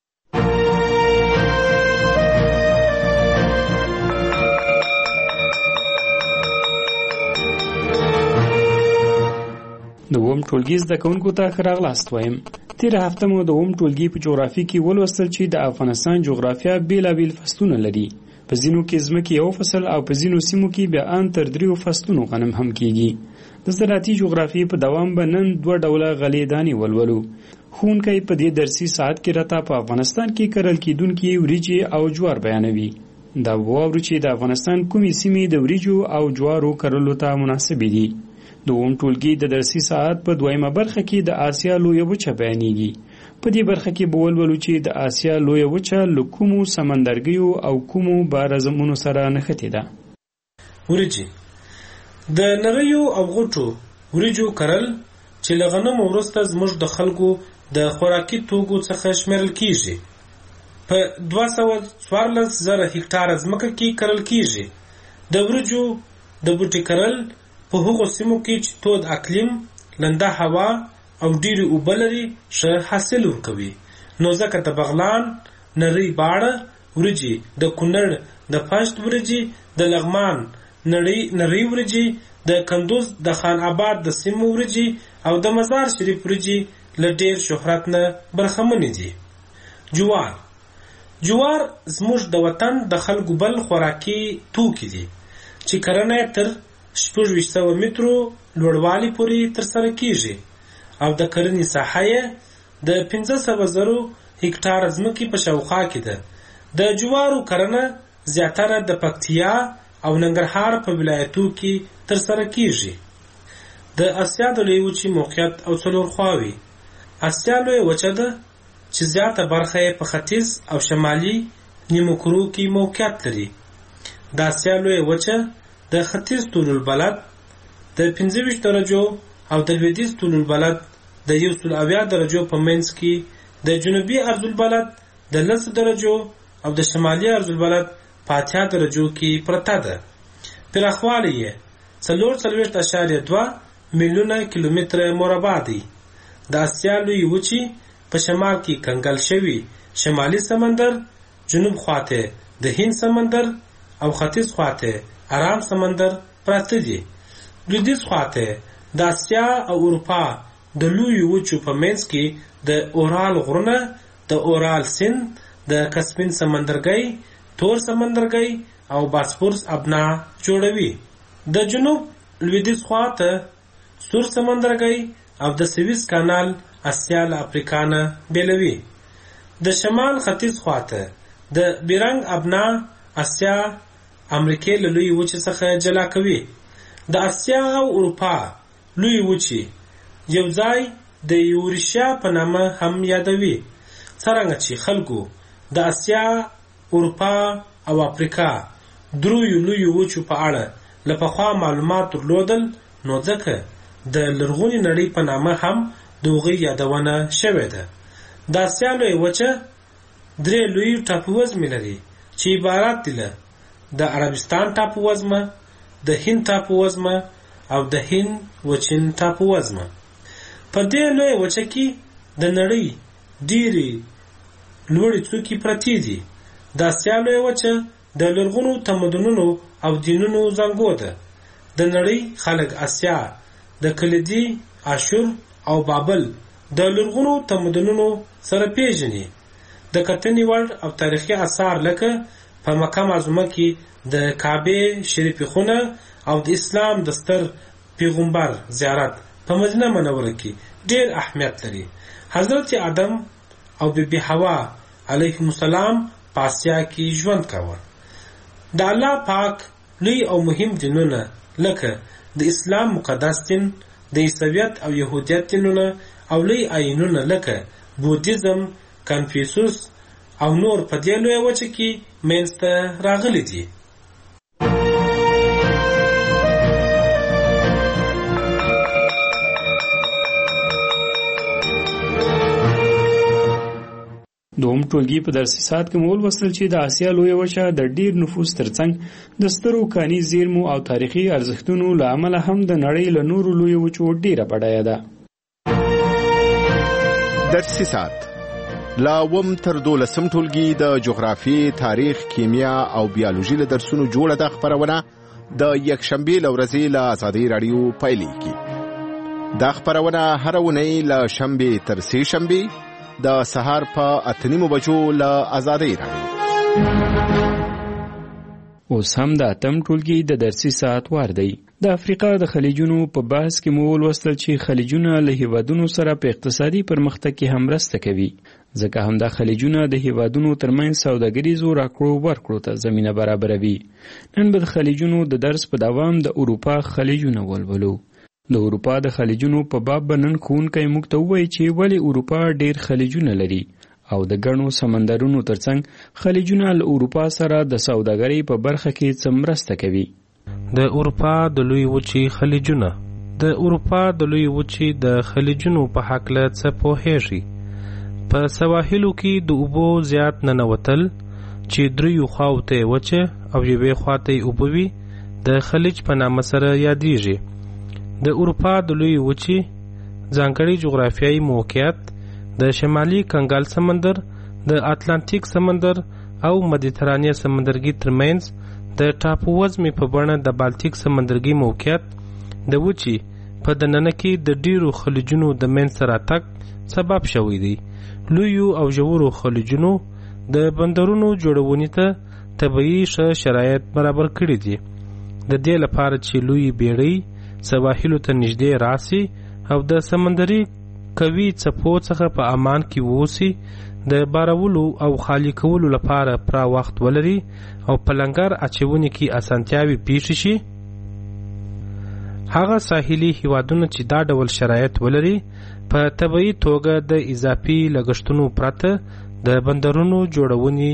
S15: د 8 ټولګي زده کوونکو ته ښه راغلاست وایم. تېره هفته مو د 8 ټولګي په جغرافیه کې ولوستل چې د افغانستان جغرافیه بېلابېل فصلونه لري. په ځینو کې ځمکې یو فصل او په ځینو سیمو کې بیا ان تر 3 فصلونو غنم هم کېږي. د زراعتي جغرافیې په دوام به نن 2 ډوله غلې دانې ولولو. ښوونکی په دې درسي ساعت کې راته په افغانستان کې کرل کېدونکي وریجې او جوار بیانوي. دا واورو چې د افغانستان کومې سیمې د وریجو او جوارو کرلو ته مناسبې دي. د 8 ټولګي د درسي ساعت په 2مه برخه کې د آسیا لویه وچه بیانېږي. په دې برخه کې به ولولو چې د آسیا لویه وچه له کومو سمندرګیو او کومو بارزمونو سره نښتې ده.
S16: وریجې د نریو او غوټو وریجو کرل چې له غنمو وروسته زموږ د خلکو د خوراکي توکو څخه شمیرل کیږي. په 214,000 هکټاره ځمکه کې کرل کیږي. د وریجو د بوټي کرل په هغو سیمو کې چې تود اقلیم، لنده هوا او ډېرې اوبه لري ښه حاصل ورکوي. نو ځکه د بغلان، نری باړه وریجې، د کونړ د پشت وریجې، د لغمان نری وریجې، د کندوز د خان آباد د سیمو وریجې او د مزار شریف وریجې له ډېر شهرت نه برخمنې دي. جوار زموږ د وطن د خلکو بل خوراکي توکي دي چې کرنه تر 600 مترو لوړوالي پورې ترسره کیږي او د کرنې ساحه یې د 500,000 هکټاره ځمکې په شاوخوا کې ده. د جوارو کرنه زیاتره د پکتیا او ننګرهار په ولایتو کې ترسره کیږي. د اسیا د لویې وچې موقعیت او څلور خواوې. اسیا لویه وچه ده چې زیاته برخه یې په ختیځ او شمالي نیمو کرو کې موقعیت لري. د اسیا لویه وچه د ختیځ طول البلد د 25 درجو او د لویدیځ طول البلد د 170 درجو په منځ کې د جنوبي ارض البلد د 10 درجو او د شمالي ارض البلد په 80 درجو کې پرته ده. پراخوالی یې 4.2 میلیونه کیلومتر مربع دی. د اسیا لوی وچی په شمال کې کنګل شوی شمالي سمندر، جنوب خواته د هند سمندر او ختیځ خواته ارام سمندر پراته دي. لویدیځ خواته د اسیا او اروپا د لوی وچو په منځ کې د اورال غرونه، د اورال سیند، د کسپین سمندرګي، تور سمندرګي او باسفورس ابنا جوړوي. د جنوب لویدیځ خواته سور سمندرګي او د سویس کانال اسیا له افریقا نه بیلوي. د شمال ختیځ خواته د بیرنګ ابنا اسیا امریکا له لوی وچې څخه جلا کوي. د اسیا او اروپا لوی وچې یو ځای د یورشیا په نامه هم یادوي. څرنګه چې خلکو د اسیا، اروپا او افریقا دریو لوی وچو په اړه له پخوا معلومات درلودل، نو ځکه د لرغونې نړۍ په نامه هم د هغوی یادونه شوې ده. د اسیا لوی وچه 3 لوی ټاپووزمې لري چې عبارت دي له د عربستان ټاپووزمه، د هند ټاپووزمه او د هند وچین ټاپووزمه. په دې لوی وچه کې د نړۍ ډېرې لوړې څوکې پرتې دي. د اسیا لوی وچه د لرغونو تمدنونو او دینونو زانګو ده. د نړۍ خلک اسیا د کلیدي، اشور او بابل د لرغونو تمدنونو سره پیژني. د کتنې وړ او تاریخي آثار لکه په مکه معظمه کې د کعبه شریفه خونه او د اسلام د ستر پیغمبر زیارت په مدینه منوره کې ډېر اهمیت لري. حضرت آدم او بیبي حوا علیهم السلام په اسیا کې ژوند کاوه. د الله پاک لوی او مهم دینونه لکه د اسلام مقدس دین، د عیسویت او یهودیت دینونه او لوی آیینونه لکه بودیزم، کنفیوسوس او نور په دې لوی وچه کې منځته راغلي دي.
S15: دوم ټولګي په درسي ساعت کې مول وصل چې د اسیا لوی وچه د ډیر نفوس ترڅنګ د سترو کاني زیرمو او تاریخي ارزښتونو له امله هم د نړۍ له نورو لوی وچو ډیره بډایه ده.
S17: درسي ساعت لا وم تر 12 ټولګي د جغرافي، تاریخ، کیمیا او بیولوژي له درسونو جوړه ده. خبرونه د یکشنبه لورځي له آزادۍ رادیو پایلې کی. دا خبرونه هر ونې له شنبه تر سه شنبه د سهار په 8:30 بجو له آزادۍ رادیو.
S15: اوس هم د اتم ټولګي د درسي ساعت وار دی. د افریقا د خلیجونو په بحث کې مو ولوستل چې خلیجونه له هیوادونو سره په اقتصادي پرمختګ کې هم مرسته کوي، ځکه هم د خلیجونه د هیوادونو ترمنځ سوداګریزو راکړو ورکړو ته زمینه برابروي. نن به د خلیجونو د درس په دوام د اروپا خلیجونه ولولو. د اروپا د خلیجونو په باب بنن ښوونکی موږ ته ووایي چې ولې اروپا ډیر خلیجونه لري او د ګڼو سمندرونو ترڅنګ خلیجونه له اروپا سره د سوداګرۍ په برخه کې څه مرسته کوي.
S18: د اروپا د لوی وچې خلیجونه. د اروپا د لوی وچې د خلیجونو په هکله څه پوهیږي؟ په سواحلو کې د اوبو زیات ننوتل چې دریو خواوته وچه او یوې خواته اوبه وي د خلیج په نامه سره یادېږي. د اروپا د لوی وچې ځانګړی جغرافیایي موقعیت د شمالي کنګل سمندر، د اتلانتیک سمندر او مدیترانه سمندرګي ترمنځ د ټاپووزمې په بڼه د بالتیک سمندرګي موقعیت د وچې په دننه کې د ډیرو خلیجونو د منځته راتګ سبب شوی دی. لویو او ژورو خلیجونو د بندرونو جوړونې ته طبیعي شرایط برابر کړي دي، د دې لپاره چې لوی بیړۍ سواحلو ته نږدې راسي او د سمندري قوي څپو څخه په امان کې ووسي، د بارولو او خالی کولو لپاره پوره وخت ولري او په لنګر اچونې کې اسانتیاوي پیښ شي. هغه ساحلي هیوادونه چې دا ډول شرایط ولري په طبیعي توګه د اضافي لګښتونو پرته د بندرونو جوړونې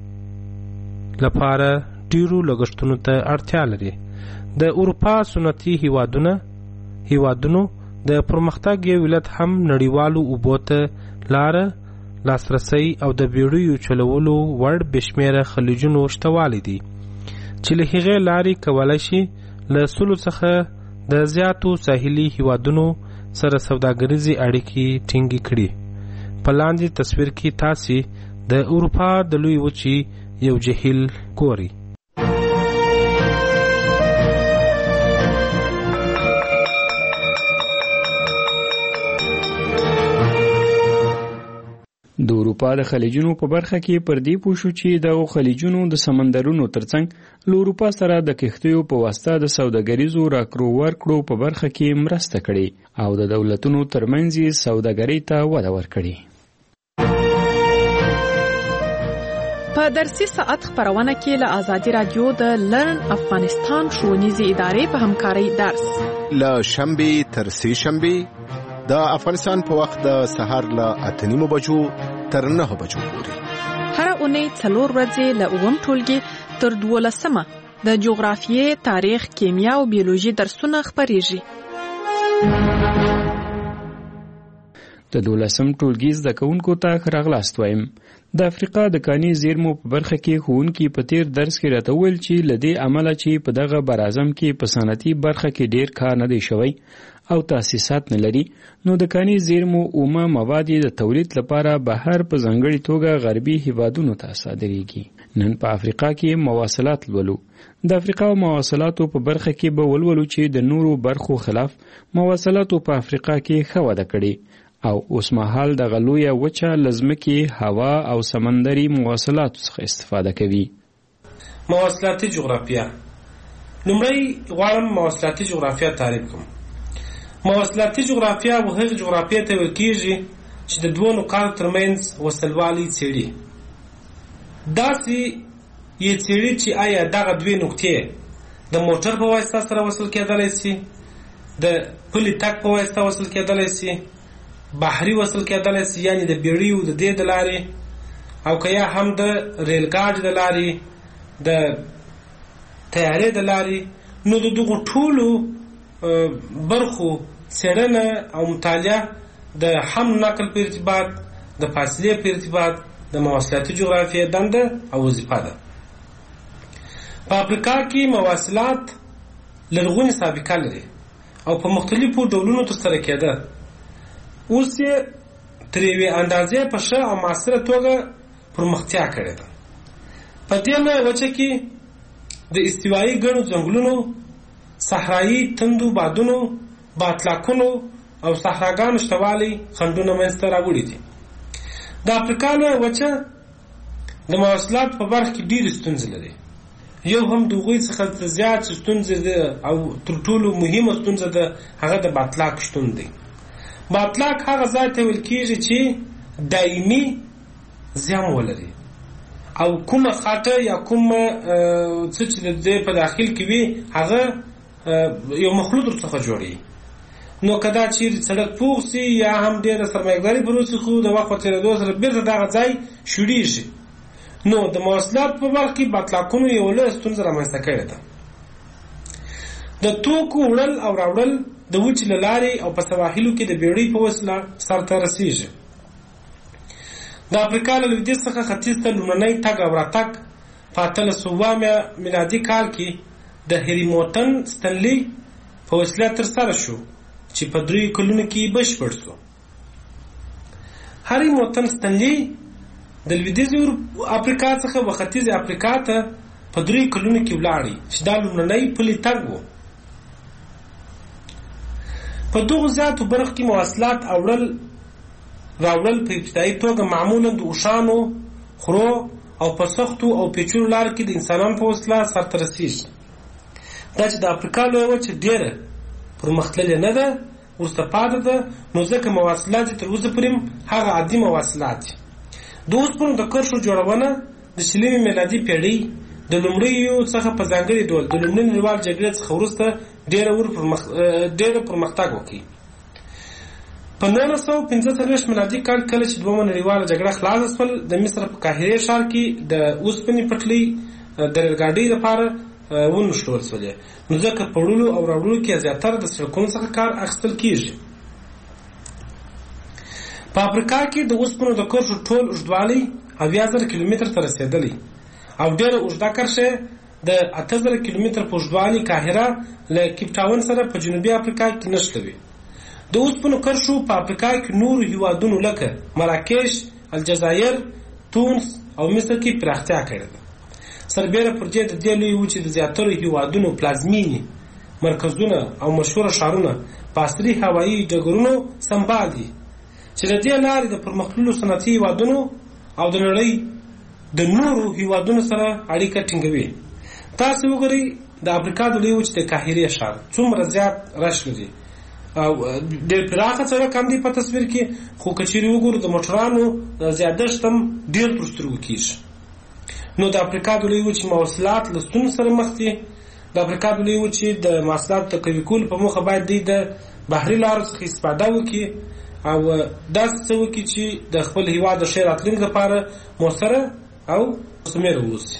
S18: لپاره ډیرو لګښتونو ته اړتیا لري. د اروپا سنتي هیوادونو د پرمختګ یو علت هم نړیوالو اوبو ته لاره، لاسرسی او د بیړیو چلولو وړ بشمیره خلیجونو شتوالی دي چې له هغې لارې کولی شي له 100 څخه د زیاتو ساحلي هیوادونو سره سوداګریزي اړیکې ټینګې کړي. په لاندې تصویر کې تاسې د اروپا د لوی وچې یو جهیل ګورئ.
S15: د اروپا د خلیجونو په برخه کې پر دې پوه شو چې د خلیجونو د سمندرونو ترڅنګ له اروپا سره د کښتیو په واسطه د سوداګریزو راکړو ورکړو په برخه کې مرسته کړې او د دولتونو ترمنځ یې سوداګرۍ ته وده ورکړې.
S14: په درسي ساعت خبرونه کې له ازادي رادیو د لرن افغانستان ښوونیزې ادارې په همکارۍ درس
S17: له شنبې تر سې شنبې د افغانستان په وخت د سهار له 8:30 بجو تر 9 بجو پورې
S14: هر اونۍ 4 ورځې له 9 ټولګي تر 12 د جغرافیې، تاریخ، کیمیا او بیولوژي درسونه خبرېږي.
S15: د 12 ټولګي زده کوونکو ته راغلاست وایم. د افریقا د کاني زیرمو په برخه کې ښوونکي په تیر درس کې راته وویل چې له دې امله چې په دغه براعظم کې په صنعتي برخه کې ډیر کار نه دی شوی او تاسیسات نه لري، نو د کاني زیرمو اومه مواد د تولید لپاره بهر په ځانګړي توګه غربي هیوادونو ته صادریږي. نن په افریقا کې مواصلات لولو. د افریقا مواصلاتو په برخه کې به ولولو چې د نورو برخو خلاف مواصلاتو په افریقا کې ښه وده کړې او اوس مهال د غلویه وچه لزمکې هوا او سمندري مواصلاتو څخه استفاده کوي.
S16: مواصلاتي جغرافیه. لومړی غواړم مواصلاتي جغرافیه تعریف کړم. مواصلاتي جغرافیه هغه جغرافیه ته ویل کېږي چې د دوه نقاطو ترمنځ وصلوالي څېړي. داسې یې څېړي چې آیا دغه دوه نقطې د موټر په واسطه سره وصل کېدلی شي، د پلي تګ په واسطه وصل کېدلی شي، بحري وصل کېدلی شي، یعنې د بیړیو د دې د لارې، او که یا هم د ریل ګاډي د لارې، د طیارې د لارې. نو د دغو ټولو برخو څېړنه او مطالعه د حمل نقل په ارتباط، د فاصلې په ارتباط د مواصلاتي جغرافیې دنده او وظیفه ده. په افریقا کې مواصلات لرغونې سابقه لري او په مختلفو ډولونو ترسره کېده. اوس یې تر یوې اندازې په ښه او معاصره توګه پرمختیا کړې ده. په دې وجه کې د استوایي ګڼو ځنګلونو، صحرایي تندو بادونو، باطلاقونو او صحراګانو شتوالی خنډونه منځته راوړي دي. د افریقا لویه وچه د مواصلاتو په برخه کې ډېرې ستونزې لري. یو هم د هغوی څخه زیات ستونزې ده او تر ټولو مهمه ستونزه ده هغه د باطلاق شتون دی. باطلاق هغه ځای ته ویل کېږي چې دایمي زیان ولري او کومه خاطه یا کومه څه چې د دې په داخل کې وي هغه یو مخلوط ورڅخه جوړي. نو که دا چیرې سړک پوخ سي یا هم ډېره سرمایه‌ګذاري پر وسي، خو د وخت په تېرېدو سره بېرته دغه ځای شوړېږي. نو د مواصلاتو په برخه کې باطلاقونو یوه لویه ستونزه رامنځته کړې ده. د توکو وړل او راوړل د وچې له لارې او په سواحلو کې د بیړۍ په وسیله سرته رسېږي. د افریقا له لویدیځ څخه ختیځ ته لومړنی تګ او راتګ په 1800 میلادي کال کې د هریموټن ستنلي په وسیله ترسره شو چې په 3 کلونو کې بشپړ شو. هریموټن ستنلي د لویدیځې افریقا څخه و ختیځې افریقا ته په 3 کلونو کې ولاړی چې دا لومړنی پلي تګ و. په دغو زیاتو برخو کې مواصلات راوړل په ابتدایي توګه معمولا د اوښانو، خرو او په سختو او پیچلو لارو کې د انسانانو په وسیله سرته رسېږي. دا چې د افریقا لویه وچه ډېره پرمختللې نه ده، وروسته پاتې ده، نو ځکه مواصلات یې تر اوسه پورې هغه عادي مواصلات دي. د اوسپنو د کرښو جوړونه د 20 میلادي پېړۍ د لومړیو څخه په ځانګړي ډول د لومړۍ نړیوال جګړې څخه وروسته ډېره پرمختګ وکړي. په 1945 میلادي کال کله چې دویمه نړیواله جګړه خلاصه شول، د مصر په قاهرې ښار کې د اوسپنې پټلۍ د ریل ګاډۍ لپاره ونښلول شولې. نو ځکه په وړلو او راوړلو کې زیاتره د سړکونو څخه کار اخیستل کېږي. په افریقا کې د اوسپنو د کرښو ټول اوږدوالی 80,000 کیلومتر ته رسیدلی او ډېره اوږده کرښه د 8,000 کیلومتر په اوږدوالي قاهره له کیپ ټاون سره په جنوبي افریقا کې نښلوي. د اوسپنو کرښو په افریقا کې نورو هیوادونو لکه مراکش، الجزایر، تونس او مصر کې پراختیا کړې ده. سربیره پر دې د دې لویې وچې د زیاترو هیوادونو پلازمینې مرکزونه او مشهوره ښارونه په عصري هوایي ډګرونو سمبال دي چې د دې لارې د پرمختللو صنعتي هیوادونو او د نړۍ د نورو هیوادونو سره اړیکه ټینګوي. تاسو وګورئ د افریقا د لویې وچې د قاهرې ښار څومره زیات رش لري او ډېر پراخه سړک هم دی په تصویر کې، خو که چیرې وګورو د موټرانو زیادښت هم ډېر تر سترګو کېږي. نو د افریقا د لویې وچې مواصلات له ستونزو سره مخ دي. د افریقا د لویې وچې د مواصلاتو د قوي کولو په موخه باید دوی د بحري لارو څخه استفاده وکړي او داسې څه وکړي چې د خپل هېواد د ښې راتلونکي لپاره مؤثره او مثمره واوسي.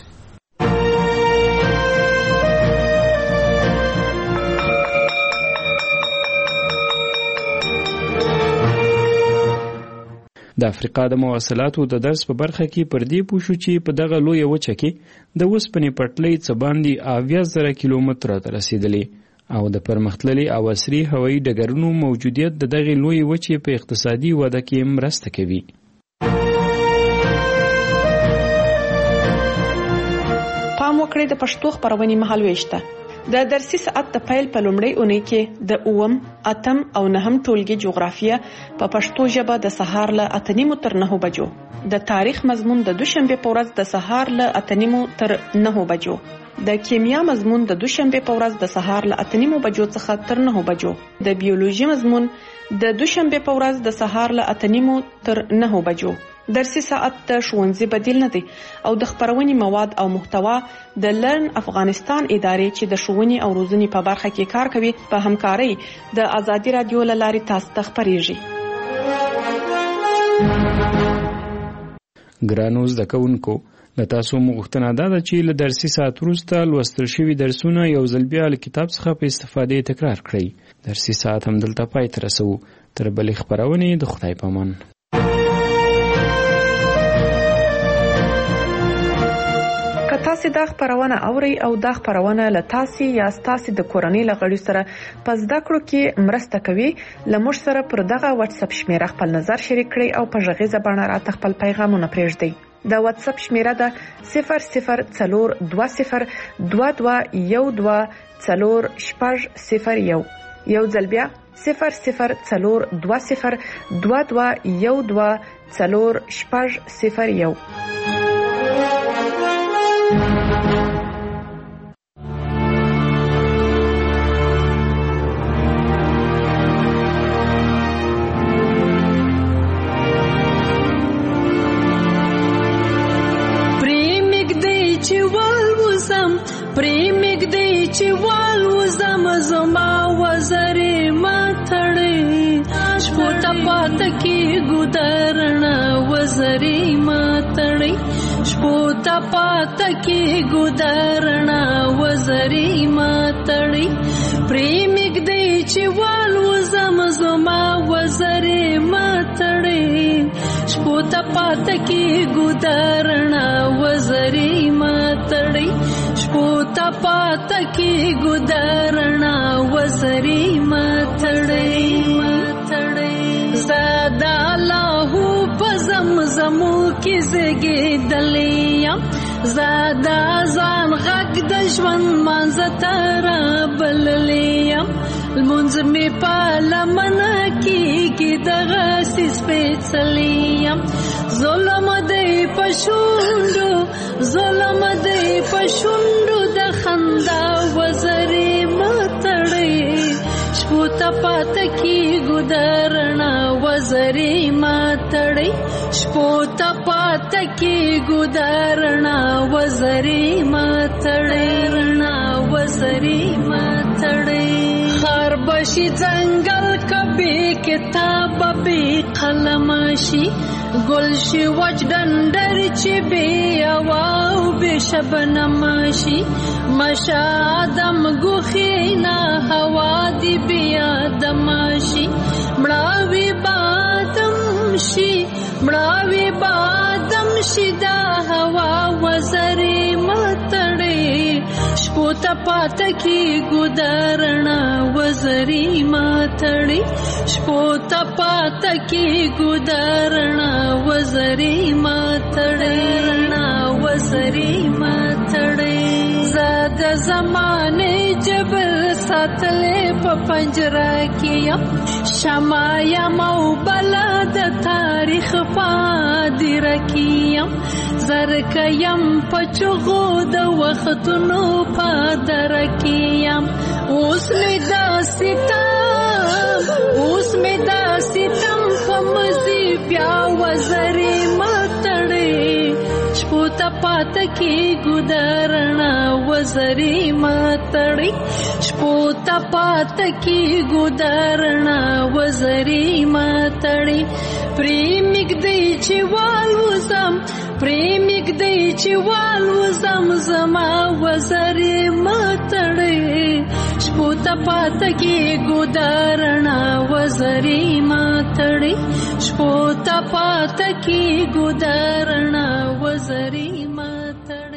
S15: د افریقا د مواصلاتو د درس په برخه کې پر دې پوه شو چې په دغه لویه وچه کې د اوسپنې پټلۍ څه باندې 80,000 کیلومتره ته رسېدلې او د پرمختللي او عصري هوایي ډګرونو موجودیت د دغې لویې وچې په اقتصادي وده کې مرسته کوي.
S14: پام وکړئ د پښتو خپرونې مهالوېش ته. د درسي ساعت د پیل په لومړۍ اونۍ کې د 8، 8 او 9 ټولګي جغرافیه په پښتو ژبه د سهار له 8:30 تر 9 بجو، د تاریخ مضمون د دوشنبه په ورځ د سهار له 8:30 تر 9 بجو، د کیمیا مضمون د دوشنبه په ورځ د سهار له 8:30 بجو څخه تر 9 بجو، د بیولوژي مضمون د دوشنبه په ورځ د سهار له 8:30 تر 9 بجو. درسي ساعت د ښوونځي بدیل نه دی او د خپرونې مواد او محتوا د لرن افغانستان ادارې چې د ښوونې او روزنې په برخه کې کار کوي په همکارۍ د آزادي رادیو له لارې تاسو ته خپریږي.
S15: ګرانو زده کوونکو، له تاسو غوښتنه ده چې له درسي ساعت وروسته لوستل شوي درسونه یو ځل بیا له کتاب څخه په استفادې تکرار کړئ. درسي ساعت هم دلته پای ته رسوو. تر بلې خپرونې د خدای په امان.
S14: که تاسو دا خپرونه اورئ او دا خپرونه له تاسو یا تاسو د کورنۍ له غړو سره په زده کړو کې مرسته کوي، لمر سره پر دغه واتس اپ شمیره خپل نظر شریک کړئ او په غږیزه بڼه راته خپل پیغامونه پرېږدئ. دا واتس اپ شمیره ده 004212124001. یو ځل بیا 004212124001.
S4: پریمګ دی چې والوزم زما وزرې ماتړې شپو ته پات کې ګودرنا وزرې ماتړې شپو ته پات کې ګودرنا وزرې ماتړې پریمګ دی چې والوزم زما وزرې ماتړې شپو ته پات کې ګودرنا وزرې ماتړې شپو ته پات کې ګودرنا وزرې ماتړې زادا الله په زمزمو کې زګېدلې زادا ځان غږ د ژوند منځ تر بللې المنځ می په لمنه کې دغه سپېڅلې ظلم دی پښوندو ظلم دی پښوندو د خندا وزرې ماتړې شپو ته پات کې ګودرنا وزرې ماتړې شپو ته پات کې ګودرنا وزرې ماتړې وزرې ماتړې خار بشي ځنګل کبي کتاب به قلم شي گل شي وچ ډنډر چې بي او به شبنم شي مشا دم ګوخینا هوا دی بیا دم شي مړاوي بادم
S19: شي مړاوي بادم شي دا هوا وزري متړي شپو ته پاته کی ګدارنا وزري متړي شپو ته پاته کی ګدارنا وزري متړي وزري متړي زاد زمانه جبل ساتلې په پنجره کې شمع یم او بلا د تاریخ پادر کیم زرک یم په چغو د وختونو پادر کیم اوس می دا ستم په مزي بیا وزري متړي شپو ته پاته کی ګدارنا وزري متړي شپو ته پاته کی ګدارنا وزري متړي پریمګ دی چې والوزم زما وزري متړي شپو ته پاته کی ګدارنا وزري متړي شپو ته پاته کی ګدارنا وزري